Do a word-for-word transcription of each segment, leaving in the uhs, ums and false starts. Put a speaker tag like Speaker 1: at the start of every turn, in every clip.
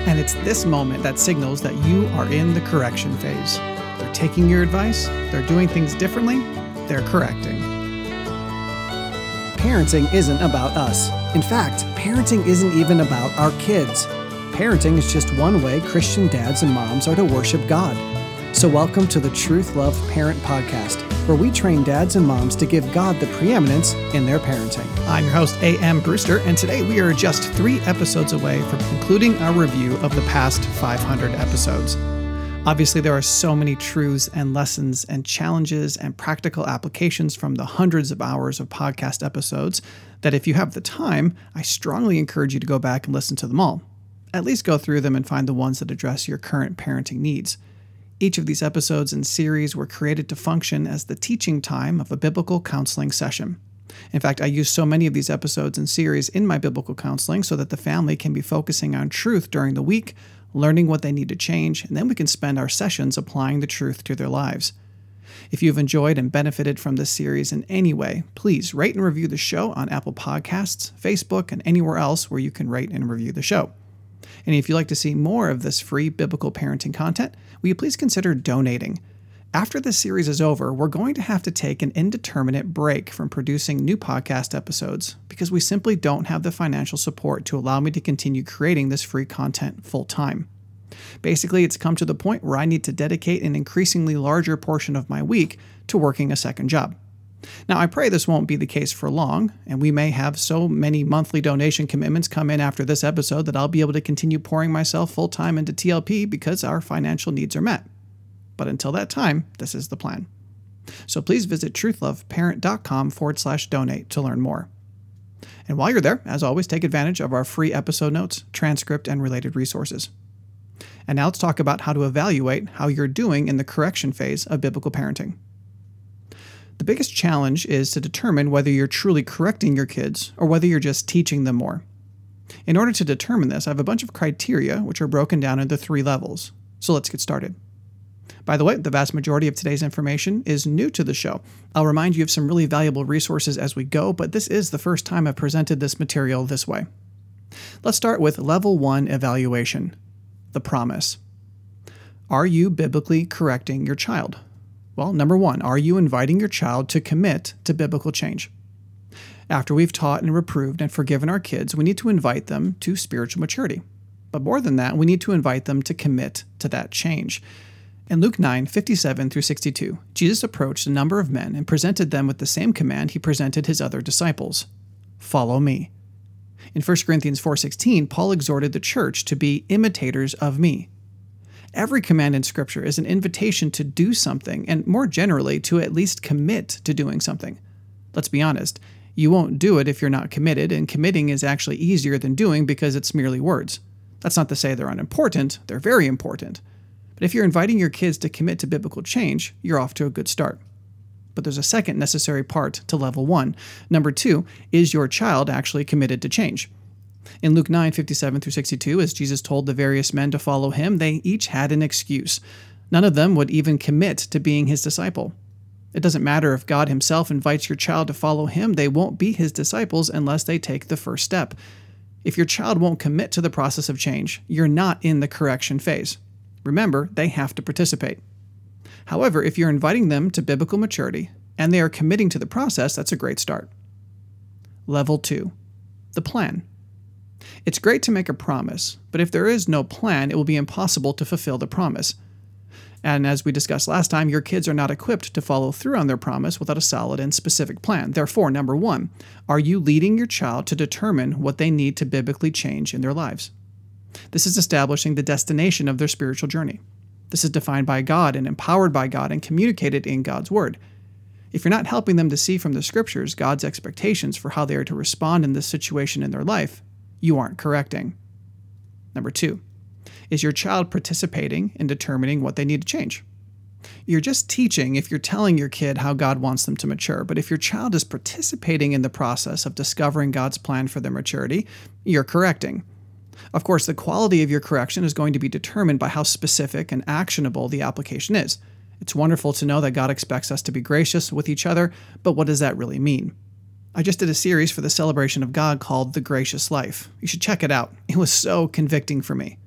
Speaker 1: And it's this moment that signals that you are in the correction phase. They're taking your advice, they're doing things differently, they're correcting.
Speaker 2: Parenting isn't about us. In fact, parenting isn't even about our kids. Parenting is just one way Christian dads and moms are to worship God. So welcome to the Truth Love Parent Podcast, where we train dads and moms to give God the preeminence in their parenting.
Speaker 1: I'm your host, A M. Brewster, and today we are just three episodes away from concluding our review of the past five hundred episodes. Obviously, there are so many truths and lessons and challenges and practical applications from the hundreds of hours of podcast episodes that if you have the time, I strongly encourage you to go back and listen to them all. At least go through them and find the ones that address your current parenting needs. Each of these episodes and series were created to function as the teaching time of a biblical counseling session. In fact, I use so many of these episodes and series in my biblical counseling so that the family can be focusing on truth during the week, learning what they need to change, and then we can spend our sessions applying the truth to their lives. If you've enjoyed and benefited from this series in any way, please rate and review the show on Apple Podcasts, Facebook, and anywhere else where you can rate and review the show. And if you'd like to see more of this free biblical parenting content, will you please consider donating? After this series is over, we're going to have to take an indeterminate break from producing new podcast episodes because we simply don't have the financial support to allow me to continue creating this free content full time. Basically, it's come to the point where I need to dedicate an increasingly larger portion of my week to working a second job. Now, I pray this won't be the case for long, and we may have so many monthly donation commitments come in after this episode that I'll be able to continue pouring myself full-time into T L P because our financial needs are met. But until that time, this is the plan. So please visit truthloveparent.com forward slash donate to learn more. And while you're there, as always, take advantage of our free episode notes, transcript, and related resources. And now let's talk about how to evaluate how you're doing in the correction phase of biblical parenting. The biggest challenge is to determine whether you're truly correcting your kids or whether you're just teaching them more. In order to determine this, I have a bunch of criteria which are broken down into three levels. So let's get started. By the way, the vast majority of today's information is new to the show. I'll remind you of some really valuable resources as we go, but this is the first time I've presented this material this way. Let's start with level one evaluation, the promise. Are you biblically correcting your child? Well, number one, are you inviting your child to commit to biblical change? After we've taught and reproved and forgiven our kids, we need to invite them to spiritual maturity. But more than that, we need to invite them to commit to that change. In Luke nine, fifty-seven through sixty-two, Jesus approached a number of men and presented them with the same command he presented his other disciples. Follow me. In First Corinthians four sixteen, Paul exhorted the church to be imitators of me. Every command in Scripture is an invitation to do something, and more generally, to at least commit to doing something. Let's be honest, you won't do it if you're not committed, and committing is actually easier than doing because it's merely words. That's not to say they're unimportant, they're very important. But if you're inviting your kids to commit to biblical change, you're off to a good start. But there's a second necessary part to level one. Number two, is your child actually committed to change? In Luke nine, fifty-seven through sixty-two, as Jesus told the various men to follow him, they each had an excuse. None of them would even commit to being his disciple. It doesn't matter if God himself invites your child to follow him, they won't be his disciples unless they take the first step. If your child won't commit to the process of change, you're not in the correction phase. Remember, they have to participate. However, if you're inviting them to biblical maturity and they are committing to the process, that's a great start. Level two, the plan. It's great to make a promise, but if there is no plan, it will be impossible to fulfill the promise. And as we discussed last time, your kids are not equipped to follow through on their promise without a solid and specific plan. Therefore, number one, are you leading your child to determine what they need to biblically change in their lives? This is establishing the destination of their spiritual journey. This is defined by God and empowered by God and communicated in God's Word. If you're not helping them to see from the Scriptures God's expectations for how they are to respond in this situation in their life, you aren't correcting. Number two, is your child participating in determining what they need to change? You're just teaching if you're telling your kid how God wants them to mature, but if your child is participating in the process of discovering God's plan for their maturity, you're correcting. Of course, the quality of your correction is going to be determined by how specific and actionable the application is. It's wonderful to know that God expects us to be gracious with each other, but what does that really mean? I just did a series for the Celebration of God called The Gracious Life. You should check it out. It was so convicting for me.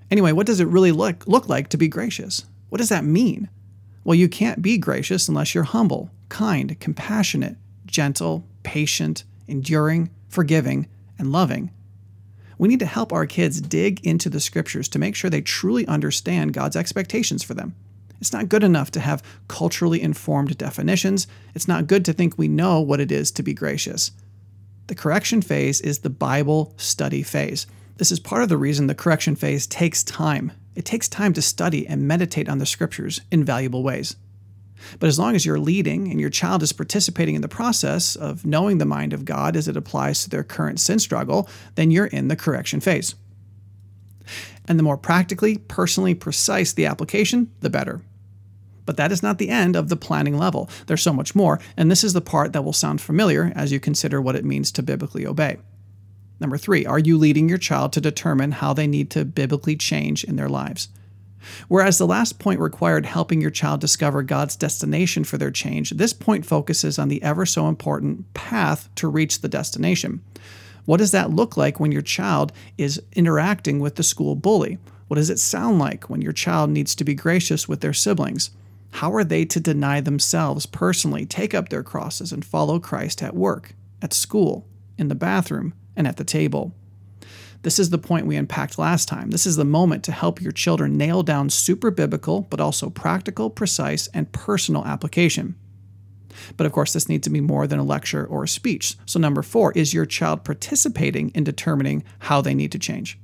Speaker 1: Anyway, what does it really look, look like to be gracious? What does that mean? Well, you can't be gracious unless you're humble, kind, compassionate, gentle, patient, enduring, forgiving, and loving. We need to help our kids dig into the scriptures to make sure they truly understand God's expectations for them. It's not good enough to have culturally informed definitions. It's not good to think we know what it is to be gracious. The correction phase is the Bible study phase. This is part of the reason the correction phase takes time. It takes time to study and meditate on the scriptures in valuable ways. But as long as you're leading and your child is participating in the process of knowing the mind of God as it applies to their current sin struggle, then you're in the correction phase. And the more practically, personally precise the application, the better. But that is not the end of the planning level. There's so much more, and this is the part that will sound familiar as you consider what it means to biblically obey. Number three, are you leading your child to determine how they need to biblically change in their lives? Whereas the last point required helping your child discover God's destination for their change, this point focuses on the ever so important path to reach the destination. What does that look like when your child is interacting with the school bully? What does it sound like when your child needs to be gracious with their siblings? How are they to deny themselves personally, take up their crosses, and follow Christ at work, at school, in the bathroom, and at the table? This is the point we unpacked last time. This is the moment to help your children nail down super biblical, but also practical, precise, and personal application. But of course, this needs to be more than a lecture or a speech. So number four, is your child participating in determining how they need to change?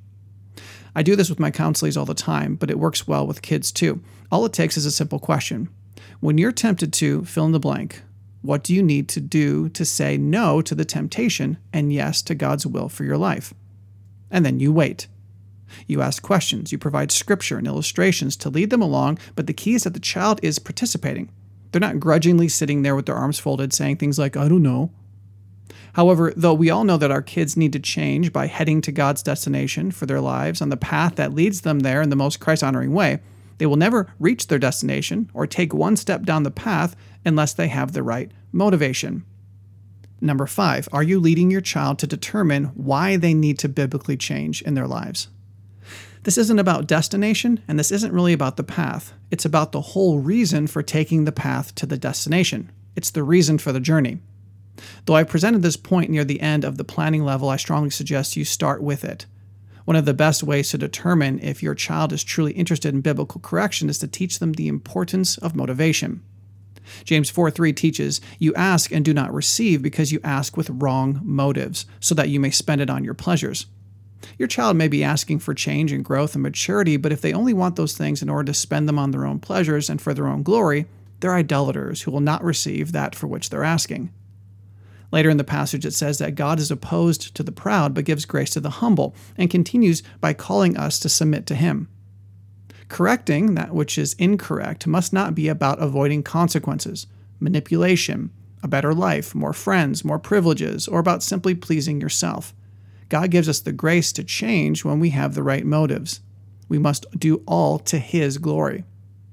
Speaker 1: I do this with my counselees all the time, but it works well with kids too. All it takes is a simple question. When you're tempted to fill in the blank, what do you need to do to say no to the temptation and yes to God's will for your life? And then you wait. You ask questions, you provide scripture and illustrations to lead them along, but the key is that the child is participating. They're not grudgingly sitting there with their arms folded saying things like, I don't know. However, though we all know that our kids need to change by heading to God's destination for their lives on the path that leads them there in the most Christ-honoring way, they will never reach their destination or take one step down the path unless they have the right motivation. Number five, are you leading your child to determine why they need to biblically change in their lives? This isn't about destination, and this isn't really about the path. It's about the whole reason for taking the path to the destination. It's the reason for the journey. Though I presented this point near the end of the planning level, I strongly suggest you start with it. One of the best ways to determine if your child is truly interested in biblical correction is to teach them the importance of motivation. James four three teaches, you ask and do not receive because you ask with wrong motives, so that you may spend it on your pleasures. Your child may be asking for change and growth and maturity, but if they only want those things in order to spend them on their own pleasures and for their own glory, they're idolaters who will not receive that for which they're asking. Later in the passage, it says that God is opposed to the proud, but gives grace to the humble, and continues by calling us to submit to Him. Correcting that which is incorrect must not be about avoiding consequences, manipulation, a better life, more friends, more privileges, or about simply pleasing yourself. God gives us the grace to change when we have the right motives. We must do all to His glory.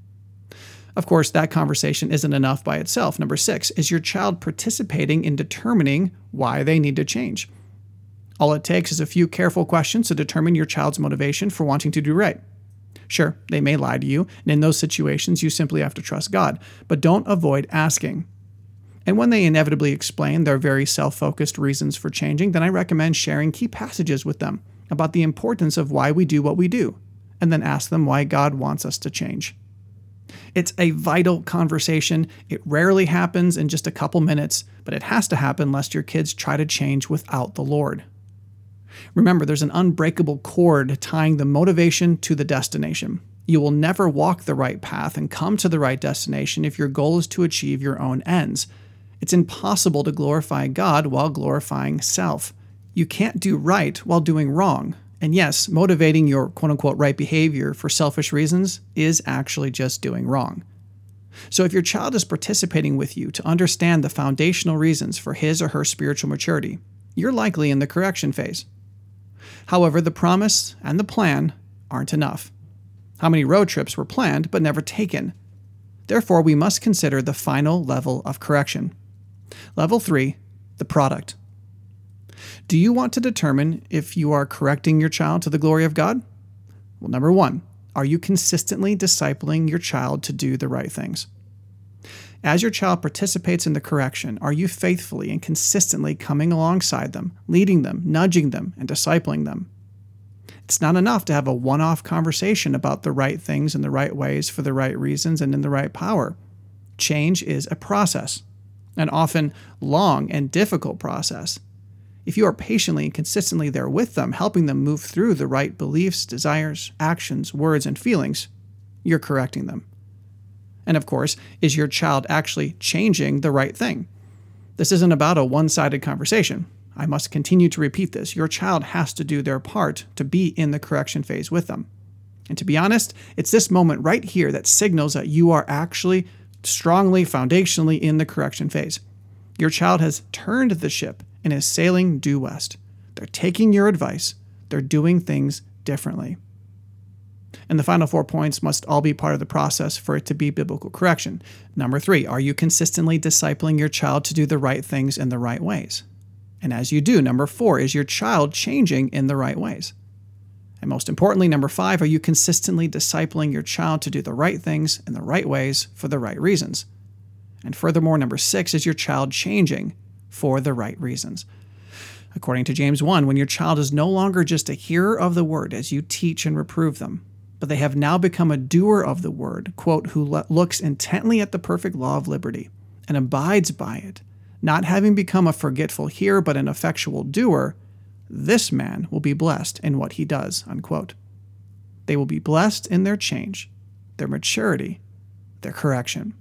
Speaker 1: Of course, that conversation isn't enough by itself. Number six, is your child participating in determining why they need to change? All it takes is a few careful questions to determine your child's motivation for wanting to do right. Sure, they may lie to you, and in those situations, you simply have to trust God, but don't avoid asking. And when they inevitably explain their very self-focused reasons for changing, then I recommend sharing key passages with them about the importance of why we do what we do, and then ask them why God wants us to change. It's a vital conversation. It rarely happens in just a couple minutes, but it has to happen lest your kids try to change without the Lord. Remember, there's an unbreakable cord tying the motivation to the destination. You will never walk the right path and come to the right destination if your goal is to achieve your own ends. It's impossible to glorify God while glorifying self. You can't do right while doing wrong. And yes, motivating your quote-unquote right behavior for selfish reasons is actually just doing wrong. So if your child is participating with you to understand the foundational reasons for his or her spiritual maturity, you're likely in the correction phase. However, the promise and the plan aren't enough. How many road trips were planned but never taken? Therefore, we must consider the final level of correction. Level three, the product. Do you want to determine if you are correcting your child to the glory of God? Well, number one, are you consistently discipling your child to do the right things? As your child participates in the correction, are you faithfully and consistently coming alongside them, leading them, nudging them, and discipling them? It's not enough to have a one-off conversation about the right things in the right ways for the right reasons and in the right power. Change is a process, an often long and difficult process. If you are patiently and consistently there with them, helping them move through the right beliefs, desires, actions, words, and feelings, you're correcting them. And of course, is your child actually changing the right thing? This isn't about a one-sided conversation. I must continue to repeat this. Your child has to do their part to be in the correction phase with them. And to be honest, it's this moment right here that signals that you are actually strongly, foundationally in the correction phase. Your child has turned the ship and is sailing due west. They're taking your advice. They're doing things differently. And the final four points must all be part of the process for it to be biblical correction. Number three, are you consistently discipling your child to do the right things in the right ways? And as you do, number four, is your child changing in the right ways? And most importantly, number five, are you consistently discipling your child to do the right things in the right ways for the right reasons? And furthermore, number six, is your child changing for the right reasons? According to James one, when your child is no longer just a hearer of the word as you teach and reprove them, but they have now become a doer of the word, quote, who lo- looks intently at the perfect law of liberty and abides by it, not having become a forgetful hearer but an effectual doer, this man will be blessed in what he does, unquote. They will be blessed in their change, their maturity, their correction.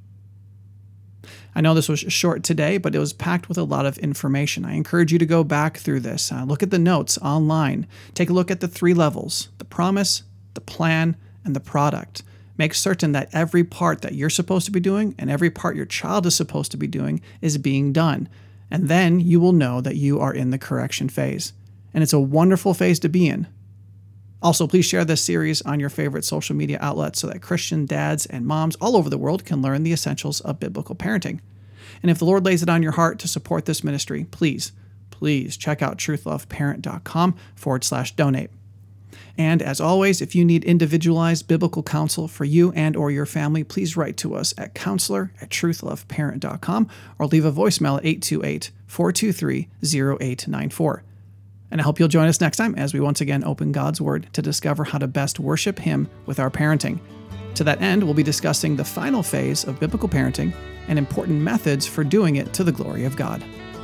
Speaker 1: I know this was short today, but it was packed with a lot of information. I encourage you to go back through this. Uh, look at the notes online. Take a look at the three levels, the promise, the plan, and the product. Make certain that every part that you're supposed to be doing and every part your child is supposed to be doing is being done. And then you will know that you are in the correction phase. And it's a wonderful phase to be in. Also, please share this series on your favorite social media outlets so that Christian dads and moms all over the world can learn the essentials of biblical parenting. And if the Lord lays it on your heart to support this ministry, please, please check out truthloveparent.com forward slash donate. And as always, if you need individualized biblical counsel for you and or your family, please write to us at counselor at truthloveparent dot com or leave a voicemail at eight two eight, four two three, zero eight nine four. And I hope you'll join us next time as we once again open God's Word to discover how to best worship Him with our parenting. To that end, we'll be discussing the final phase of biblical parenting and important methods for doing it to the glory of God.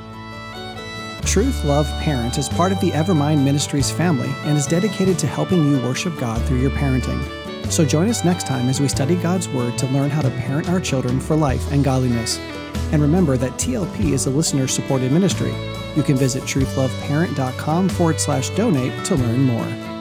Speaker 2: Truth Love Parent is part of the Evermind Ministries family and is dedicated to helping you worship God through your parenting. So join us next time as we study God's Word to learn how to parent our children for life and godliness. And remember that T L P is a listener-supported ministry. You can visit truthloveparent.com forward slash donate to learn more.